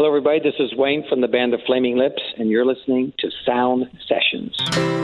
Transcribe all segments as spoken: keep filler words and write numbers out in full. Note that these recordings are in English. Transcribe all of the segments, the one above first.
Hello, everybody. This is Wayne from the band The Flaming Lips, and you're listening to Sound Sessions.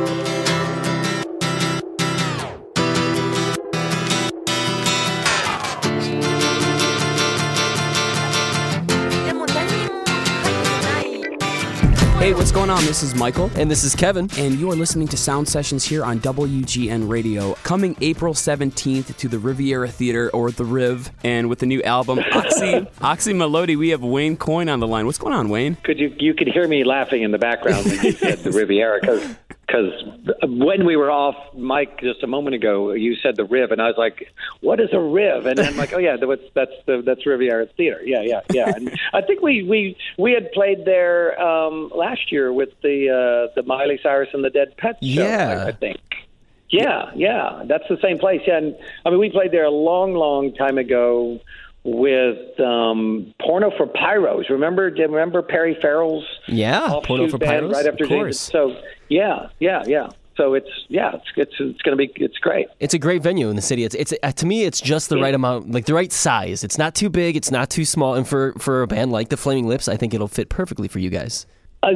Hey, what's going on? This is Michael. And this is Kevin. And you are listening to Sound Sessions here on W G N Radio. Coming April seventeenth to the Riviera Theater, or the Riv, and with the new album, Oxy, Oxy Melody, we have Wayne Coyne on the line. What's going on, Wayne? Could you you could hear me laughing in the background when you said the Riviera, because because when we were off mic just a moment ago, you said the Riv, and I was like, what is a Riv? And I'm like, oh yeah, that's that's the that's Riviera Theater. Yeah, yeah, yeah. And I think we we we had played there um, last year with the uh, the Miley Cyrus and the Dead Pets show. Yeah, I, I think. Yeah, yeah, that's the same place. Yeah, and I mean, we played there a long, long time ago with um, Porno for Pyros. Remember, do you remember Perry Farrell's yeah, Porno for band Pyros, right after of course. So yeah, yeah, yeah. So it's yeah, it's it's it's going to be it's great. It's a great venue in the city. It's it's uh, to me, it's just the yeah. right amount, like the right size. It's not too big, it's not too small, and for for a band like the Flaming Lips, I think it'll fit perfectly for you guys. Uh,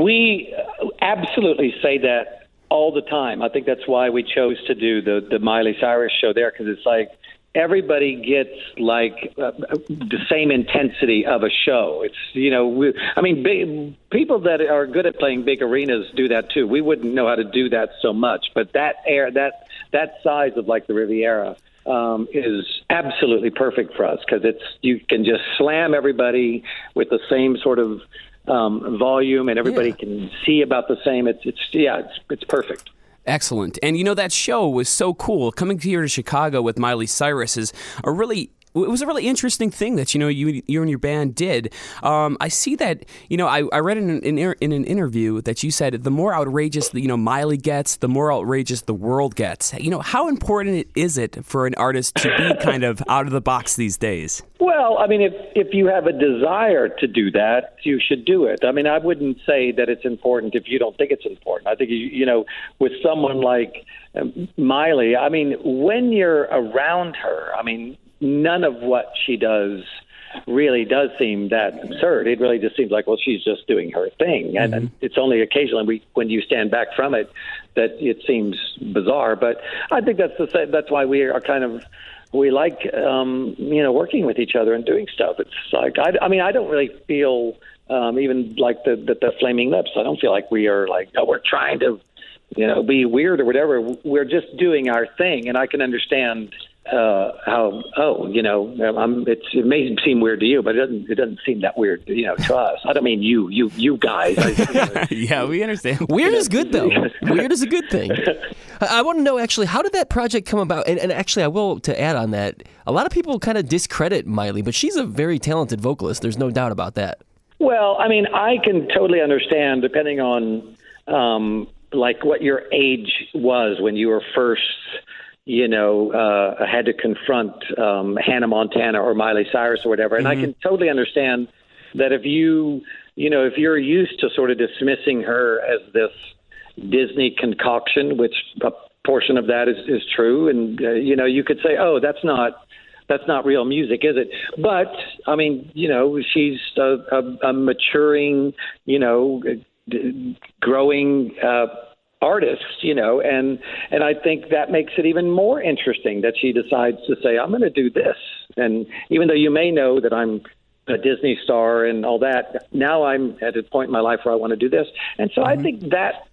we absolutely say that all the time. I think that's why we chose to do the the Miley Cyrus show there, because it's like everybody gets like uh, the same intensity of a show. It's, you know, we, I mean, big, people that are good at playing big arenas do that too. We wouldn't know how to do that so much, but that air, that that size of like the Riviera um, is absolutely perfect for us, because it's you can just slam everybody with the same sort of um, volume, and everybody yeah. can see about the same. It's it's yeah, it's it's perfect. Excellent. And you know, that show was so cool. Coming here to Chicago with Miley Cyrus is a really it was a really interesting thing that, you know, you you and your band did. Um, I see that, you know, I, I read in an, in, in an interview that you said the more outrageous, you know, Miley gets, the more outrageous the world gets. You know, how important is it for an artist to be kind of out of the box these days? Well, I mean, if if you have a desire to do that, you should do it. I mean, I wouldn't say that it's important if you don't think it's important. I think, you, you know, with someone like um, Miley, I mean, when you're around her, I mean, none of what she does really does seem that absurd. It really just seems like, well, she's just doing her thing. And mm-hmm. it's only occasionally we, when you stand back from it that it seems bizarre. But I think that's the same, that's why we are kind of, we like, um, you know, working with each other and doing stuff. It's like, I, I mean, I don't really feel um, even like the, the, the Flaming Lips. I don't feel like we are like, oh, we're trying to, you know, be weird or whatever. We're just doing our thing. And I can understand uh, how, oh, you know, I'm, it's, it may seem weird to you, but it doesn't, it doesn't seem that weird, you know, to us. I don't mean you, you, you guys. I, you know, yeah, we understand. Weird is good, though. Weird is a good thing. I want to know, actually, how did that project come about? And, and actually, I will, to add on that, a lot of people kind of discredit Miley, but she's a very talented vocalist. There's no doubt about that. Well, I mean, I can totally understand, depending on, um, like, what your age was when you were first, you know, uh, had to confront um, Hannah Montana or Miley Cyrus or whatever. And mm-hmm. I can totally understand that if you, you know, if you're used to sort of dismissing her as this Disney concoction, which a portion of that is, is true. And, uh, you know, you could say, oh, that's not, that's not real music, is it? But, I mean, you know, she's a, a, a maturing, you know, d- growing uh artist, you know, and and I think that makes it even more interesting that she decides to say, I'm going to do this. And even though you may know that I'm a Disney star and all that, now I'm at a point in my life where I want to do this. And so mm-hmm. I think that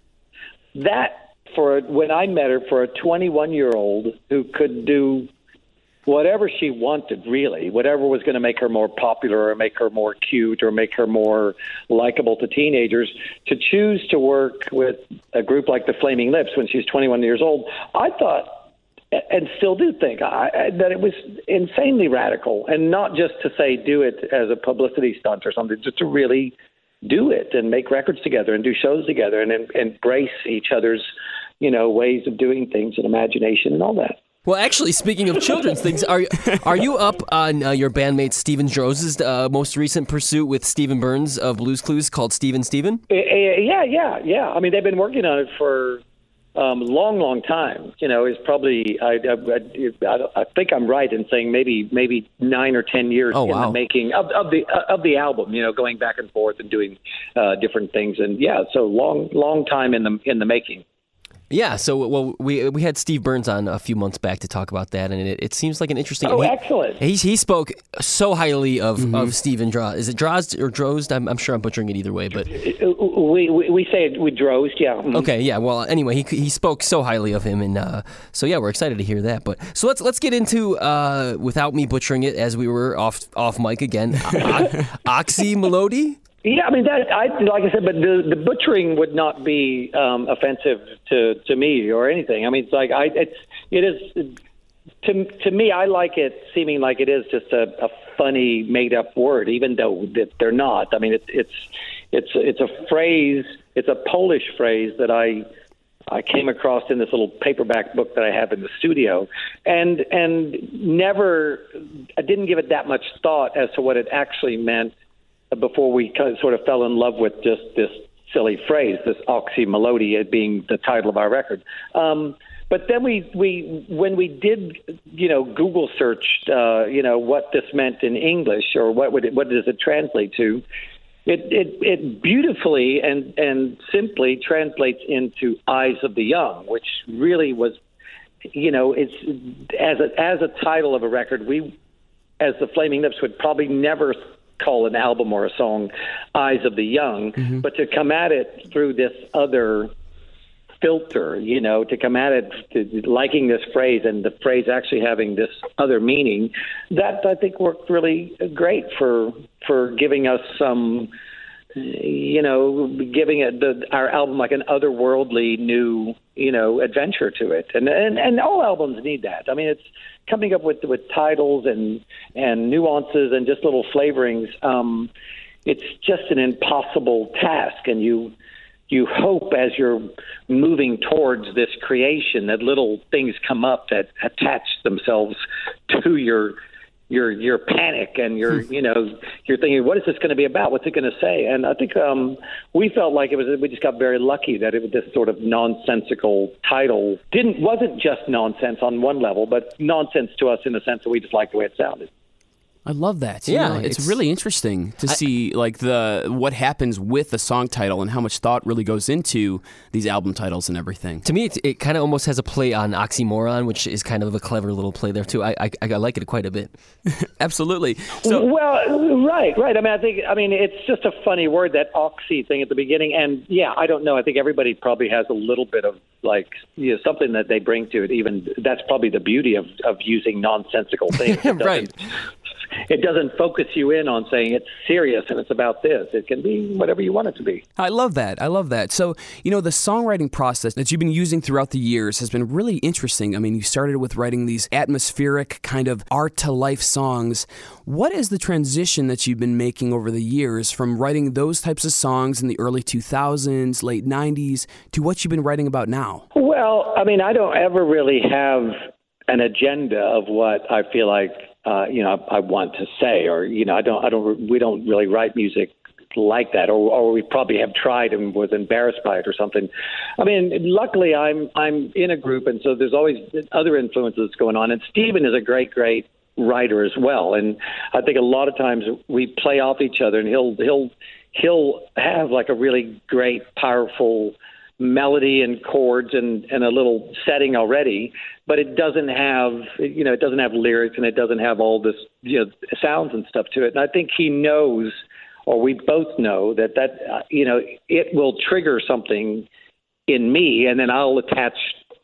that for when I met her, for a twenty-one-year-old who could do whatever she wanted, really, whatever was going to make her more popular or make her more cute or make her more likable to teenagers, to choose to work with a group like the Flaming Lips when she's twenty-one years old, I thought, and still do think, I, that it was insanely radical, and not just to say do it as a publicity stunt or something, just to really do it and make records together and do shows together and, and embrace each other's, you know, ways of doing things and imagination and all that. Well, actually, speaking of children's things, are are you up on uh, your bandmate Steven Drose's uh, most recent pursuit with Stephen Burns of Blue's Clues called Steven Steven? Uh, yeah, yeah, yeah. I mean, they've been working on it for um, long, long time. You know, is probably I, I, I, I think I'm right in saying maybe maybe nine or ten years oh, in wow. the making of, of the of the album. You know, going back and forth and doing uh, different things, and yeah, so long, long time in the in the making. Yeah, so well, we we had Steve Burns on a few months back to talk about that, and it, it seems like an interesting. Oh, he, excellent! He he spoke so highly of, mm-hmm. of Stephen Drozd. Is it Drozd or Drozd? I'm, I'm sure I'm butchering it either way, but we we, we say it with Drozd, yeah. Mm-hmm. Okay, yeah. Well, anyway, he he spoke so highly of him, and uh, so yeah, we're excited to hear that. But so let's let's get into uh, without me butchering it, as we were off off mic again. O- Oxy Melody. Yeah, I mean that. I like I said, but the, the butchering would not be um, offensive to, to me or anything. I mean, it's like I, it's it is to to me. I like it seeming like it is just a, a funny made up word, even though that they're not. I mean, it's it's it's it's a phrase. It's a Polish phrase that I I came across in this little paperback book that I have in the studio, and and never I didn't give it that much thought as to what it actually meant before we kind of sort of fell in love with just this silly phrase, this Oxy Melody being the title of our record. Um, but then we, we, when we did, you know, Google searched, uh, you know, what this meant in English or what would it, what does it translate to? It, it, it beautifully and, and simply translates into Eyes of the Young, which really was, you know, it's as a, as a title of a record, we, as the Flaming Lips, would probably never call an album or a song Eyes of the Young, mm-hmm. but to come at it through this other filter, you know, to come at it to liking this phrase and the phrase actually having this other meaning, that I think worked really great for for giving us some, you know, giving it the, our album like an otherworldly new, you know, adventure to it. And, and and all albums need that. I mean, it's coming up with with titles and and nuances and just little flavorings. Um, it's just an impossible task, and you you hope as you're moving towards this creation that little things come up that attach themselves to your your your panic and your you know you're thinking, what is this going to be about? What's it going to say? And I think um, we felt like it was we just got very lucky that it was this sort of nonsensical title didn't wasn't just nonsense on one level, but nonsense to us in the sense that we just liked the way it sounded. I love that. Yeah, you know, it's, it's really interesting to I, see like the what happens with the song title and how much thought really goes into these album titles and everything. To me, it, it kind of almost has a play on oxymoron, which is kind of a clever little play there too. I I, I like it quite a bit. Absolutely. So, well, right, right. I mean, I think I mean it's just a funny word, that oxy thing at the beginning, and yeah, I don't know. I think everybody probably has a little bit of like you know something that they bring to it. Even that's probably the beauty of of using nonsensical things. Right. It doesn't focus you in on saying it's serious and it's about this. It can be whatever you want it to be. I love that. I love that. So, you know, the songwriting process that you've been using throughout the years has been really interesting. I mean, you started with writing these atmospheric kind of art to life songs. What is the transition that you've been making over the years from writing those types of songs in the early two thousands, late nineties, to what you've been writing about now? Well, I mean, I don't ever really have an agenda of what I feel like Uh, you know, I, I want to say, or you know, I don't, I don't, we don't really write music like that, or, or we probably have tried and was embarrassed by it or something. I mean, luckily, I'm, I'm in a group, and so there's always other influences going on. And Stephen is a great, great writer as well, and I think a lot of times we play off each other, and he'll, he'll, he'll have like a really great, powerful melody and chords and, and a little setting already, but it doesn't have, you know, it doesn't have lyrics and it doesn't have all this, you know, sounds and stuff to it. And I think he knows, or we both know that that, uh, you know, it will trigger something in me, and then I'll attach,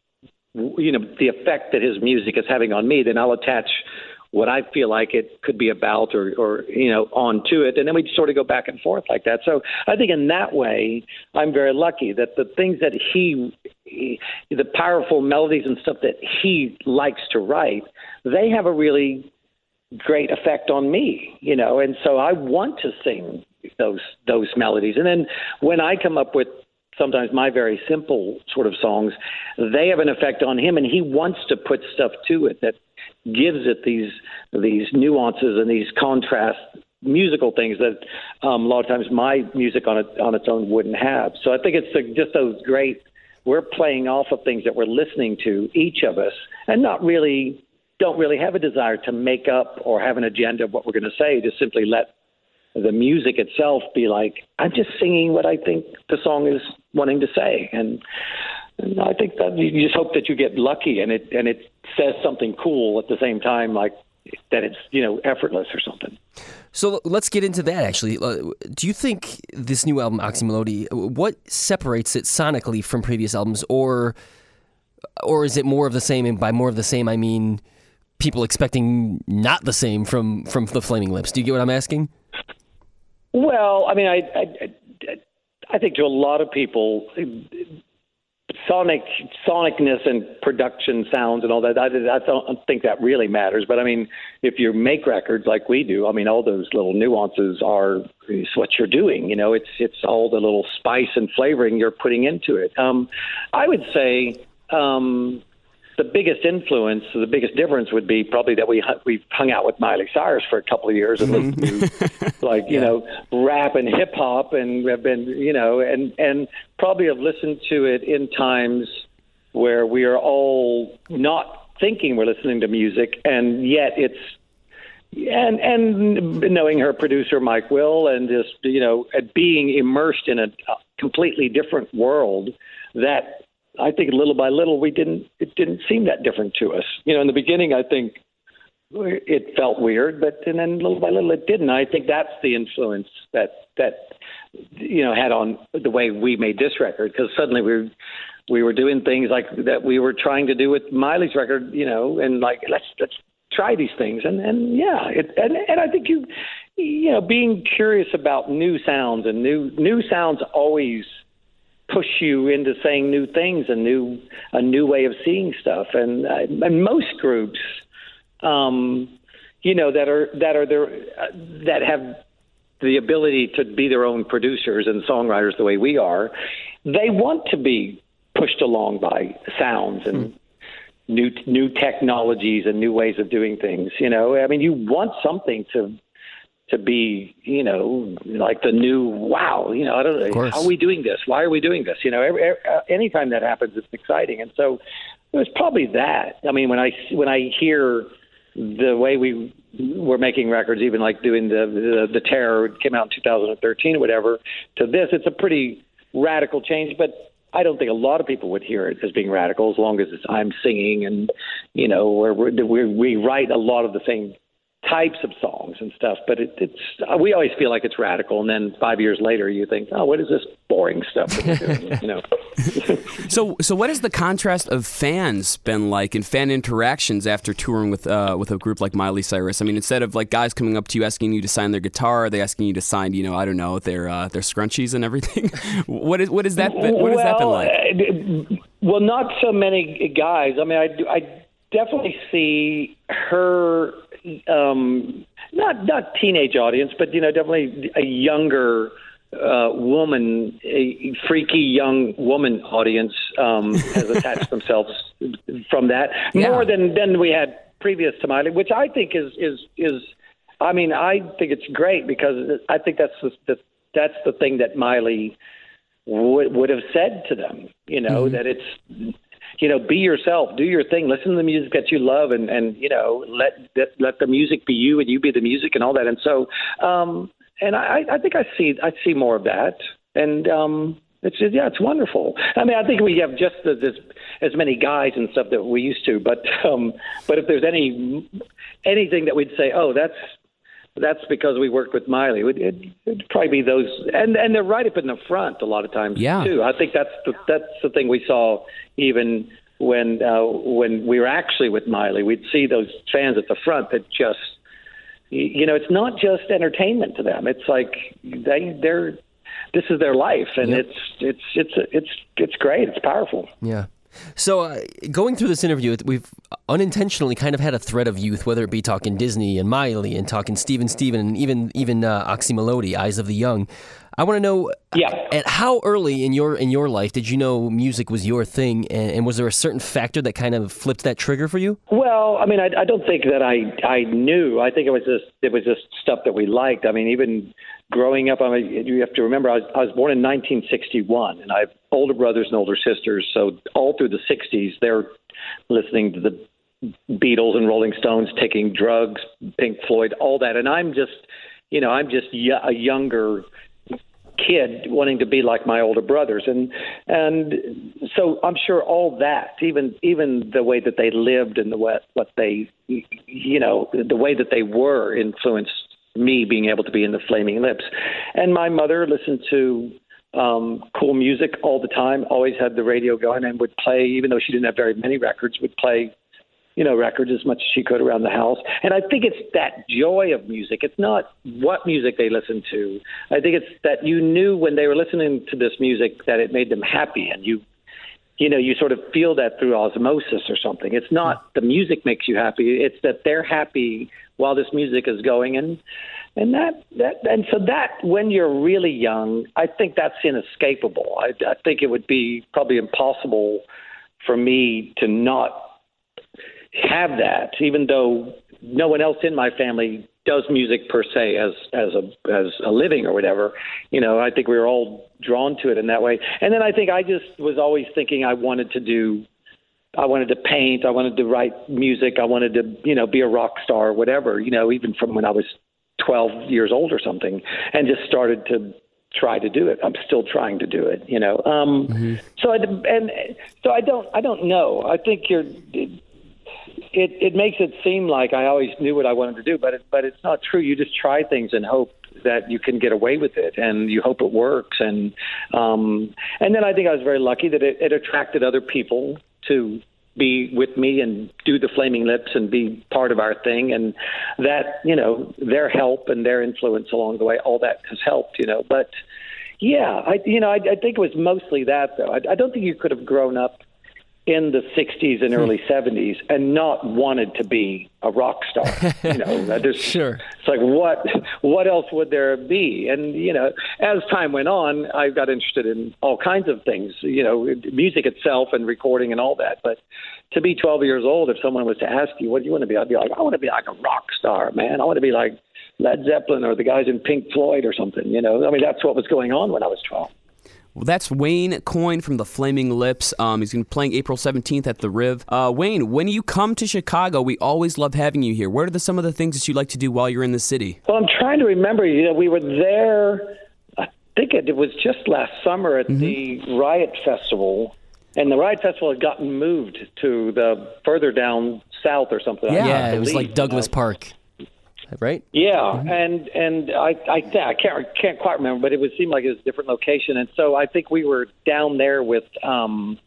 you know, the effect that his music is having on me, then I'll attach what I feel like it could be about or, or, you know, onto it. And then we sort of go back and forth like that. So I think in that way, I'm very lucky that the things that he, he the powerful melodies and stuff that he likes to write, they have a really great effect on me, you know, and so I want to sing those, those melodies. And then when I come up with sometimes my very simple sort of songs, they have an effect on him, and he wants to put stuff to it that gives it these these nuances and these contrast musical things that um, a lot of times my music on it on its own wouldn't have. So I think it's a, just those great we're playing off of things that we're listening to, each of us, and not really don't really have a desire to make up or have an agenda of what we're going to say. Just simply let the music itself be like, I'm just singing what I think the song is wanting to say. And, and I think that you just hope that you get lucky and it and it says something cool at the same time, like that it's, you know, effortless or something. So let's get into that, actually. Uh, do you think this new album, Oxymelody, what separates it sonically from previous albums, or or is it more of the same? And by more of the same, I mean people expecting not the same from, from the Flaming Lips. Do you get what I'm asking? Well, I mean, I, I, I think to a lot of people, sonic sonicness and production sounds and all that, I, I don't think that really matters. But I mean, if you make records like we do, I mean, all those little nuances are is what you're doing. You know, it's it's all the little spice and flavoring you're putting into it. Um, I would say um, the biggest influence, the biggest difference would be probably that we we've hung out with Miley Cyrus for a couple of years and listened to like you yeah. know rap and hip hop, and have been you know and and probably have listened to it in times where we are all not thinking we're listening to music, and yet it's and and knowing her producer Mike Will, and just you know being immersed in a completely different world that. I think little by little we didn't it didn't seem that different to us. You know, in the beginning I think it felt weird, but and then little by little it didn't. I think that's the influence that that you know had on the way we made this record, because suddenly we were, we were doing things like that we were trying to do with Miley's record, you know, and like let's let's try these things, and and yeah, it, and and I think you you know being curious about new sounds and new new sounds always push you into saying new things, a new a new way of seeing stuff, and uh, and most groups, um, you know, that are that are there uh, that have the ability to be their own producers and songwriters the way we are, they want to be pushed along by sounds and mm. new new technologies and new ways of doing things. You know, I mean, you want something to. to be, you know, like the new, wow, you know, I don't know, how are we doing this? Why are we doing this? You know, every, every, anytime that happens, it's exciting. And so it was probably that. I mean, when I, when I hear the way we were making records, even like doing the, the, the Terror, it came out in two thousand thirteen or whatever, to this, it's a pretty radical change, but I don't think a lot of people would hear it as being radical, as long as it's, I'm singing and, you know, we're, we're, we write a lot of the same types of songs and stuff, but it, it's we always feel like it's radical, and then five years later you think, oh, what is this boring stuff that we're doing? You know. so so what has the contrast of fans been like, and fan interactions after touring with uh, with a group like Miley Cyrus? I mean, instead of like guys coming up to you asking you to sign their guitar, are they asking you to sign, you know, I don't know, their uh, their scrunchies and everything? what is what is that been, what well, has that been like? Uh, well, not so many guys. I mean, I I definitely see her. Um, not not teenage audience, but you know, definitely a younger uh, woman, a freaky young woman audience um, has attached themselves from that yeah. more than than we had previous to Miley, which I think is is is. I mean, I think it's great, because I think that's the, the that's the thing that Miley would would have said to them. You know, mm-hmm. that it's. You know, be yourself, do your thing, listen to the music that you love, and, and you know, let, let let the music be you, and you be the music, and all that. And so, um, and I, I think I see I see more of that, and um, it's yeah, it's wonderful. I mean, I think we have just as as, as many guys and stuff that we used to, but um, but if there's any anything that we'd say, oh, that's. That's because we worked with Miley. It, it, it'd probably be those, and, and they're right up in the front a lot of times yeah. too. I think that's the, that's the thing we saw even when uh, when we were actually with Miley. We'd see those fans at the front that just, you know, it's not just entertainment to them. It's like they they're this is their life, and yep. it's it's it's it's it's great. It's powerful. Yeah. So uh, going through this interview, we've unintentionally kind of had a thread of youth, whether it be talking Disney and Miley and talking Steven Steven and even even uh, Oxymelody, Eyes of the Young. I want to know, yeah. at how early in your in your life did you know music was your thing, and, and was there a certain factor that kind of flipped that trigger for you? Well, I mean, I, I don't think that I I knew. I think it was just it was just stuff that we liked. I mean, even growing up, I mean, you have to remember, I was, I was born in nineteen sixty-one, and I have older brothers and older sisters. So all through the sixties, they're listening to the Beatles and Rolling Stones, taking drugs, Pink Floyd, all that. And I'm just, you know, I'm just y- a younger kid wanting to be like my older brothers. And and so I'm sure all that, even even the way that they lived and the what, what they, you know, the way that they were influenced me being able to be in the Flaming Lips. And my mother listened to um, cool music all the time, always had the radio going and would play, even though she didn't have very many records, would play, you know, records as much as she could around the house. And I think it's that joy of music. It's not what music they listen to. I think it's that you knew when they were listening to this music that it made them happy, and you, you know, you sort of feel that through osmosis or something. It's not the music makes you happy. It's that they're happy while this music is going. And, and that, that, and so that when you're really young, I think that's inescapable. I, I think it would be probably impossible for me to not have that, even though no one else in my family does music per se as as a as a living or whatever. You know, I think we were all drawn to it in that way. And then I think I just was always thinking I wanted to do, I wanted to paint, I wanted to write music, I wanted to, you know, be a rock star or whatever, you know, even from when I was twelve years old or something, and just started to try to do it. I'm still trying to do it, you know. Um, mm-hmm. So I, and so I don't, I don't know. I think you're, It, it makes it seem like I always knew what I wanted to do, but it, but it's not true. You just try things and hope that you can get away with it, and you hope it works. And um, and then I think I was very lucky that it, it attracted other people to be with me and do the Flaming Lips and be part of our thing, and that, you know, their help and their influence along the way, all that has helped, you know. But yeah, I you know I, I think it was mostly that, though. I, I don't think you could have grown up in the sixties and early seventies and not wanted to be a rock star. You know, there's, sure. It's like, what what else would there be? And, you know, as time went on, I got interested in all kinds of things, you know, music itself and recording and all that. But to be twelve years old, if someone was to ask you, what do you want to be? I'd be like, I want to be like a rock star, man. I want to be like Led Zeppelin or the guys in Pink Floyd or something, you know. I mean, that's what was going on when I was twelve. Well, that's Wayne Coyne from the Flaming Lips. Um, he's going to be playing April seventeenth at the Riv. Uh, Wayne, when you come to Chicago, we always love having you here. What are the, some of the things that you like to do while you're in the city? Well, I'm trying to remember. You know, we were there, I think it, it was just last summer at mm-hmm. the Riot Festival, and the Riot Festival had gotten moved to the further down south or something. Yeah, I yeah it was believe, like Douglas you know? Park. Right? Yeah, mm-hmm. and and I I, I can't can't quite remember, but it would seem like it was a different location. And so I think we were down there with um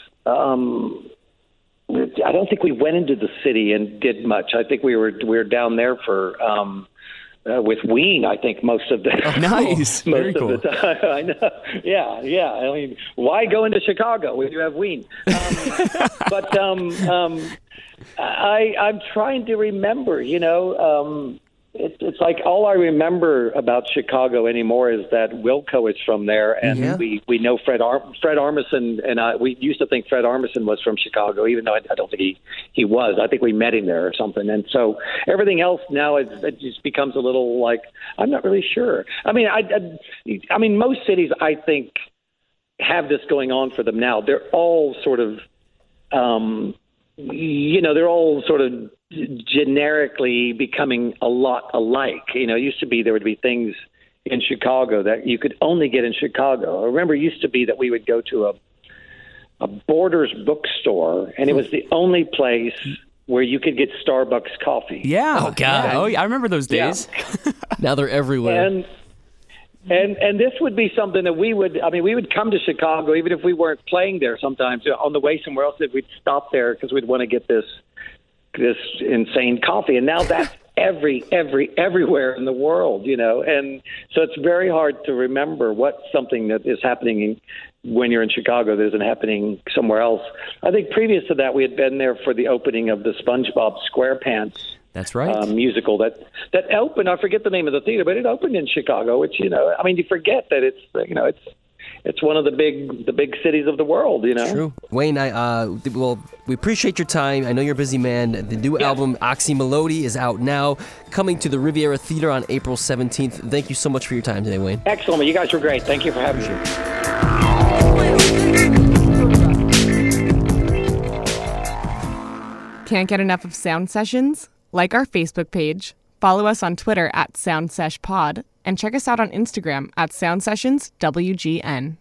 um I don't think we went into the city and did much. I think we were we were down there for um uh, with Ween, I think, most of the oh, nice, most very of cool. the time. I know, yeah, yeah. I mean, why go into Chicago when you have Ween? Um, but um, um, I I'm trying to remember. You know, um, it, it's like all I remember about Chicago anymore is that Wilco is from there, and yeah. we, we know Fred Ar- Fred Armisen, and I, we used to think Fred Armisen was from Chicago, even though I, I don't think he, he was. I think we met him there or something. And so everything else now is, it just becomes a little like, I'm not really sure. I mean, I, I, I mean, most cities, I think, have this going on for them now. They're all sort of, um, you know, they're all sort of generically becoming a lot alike. You know, it used to be there would be things in Chicago that you could only get in Chicago. I remember it used to be that we would go to a a Borders bookstore, and it was the only place where you could get Starbucks coffee. Yeah. Oh, God. Yeah. Oh, yeah. I remember those days. Yeah. Now they're everywhere. And And and this would be something that we would, I mean, we would come to Chicago, even if we weren't playing there sometimes. On the way somewhere else, we'd stop there because we'd want to get this this insane coffee. And now that's every, every, everywhere in the world, you know. And so it's very hard to remember what's something that is happening in, when you're in Chicago that isn't happening somewhere else. I think previous to that, we had been there for the opening of the SpongeBob SquarePants That's right. Um, musical that that opened. I forget the name of the theater, but it opened in Chicago. Which, you know, I mean, you forget that it's, you know, it's it's one of the big the big cities of the world. You know. True, Wayne. I uh, well, we appreciate your time. I know you're a busy man. The new yeah. album Oxymelody is out now, coming to the Riviera Theater on April seventeenth. Thank you so much for your time today, Wayne. Excellent. You guys were great. Thank you for having me. Can't get enough of Sound Sessions? Like our Facebook page, follow us on Twitter at SoundSeshPod, and check us out on Instagram at SoundSessionsWGN.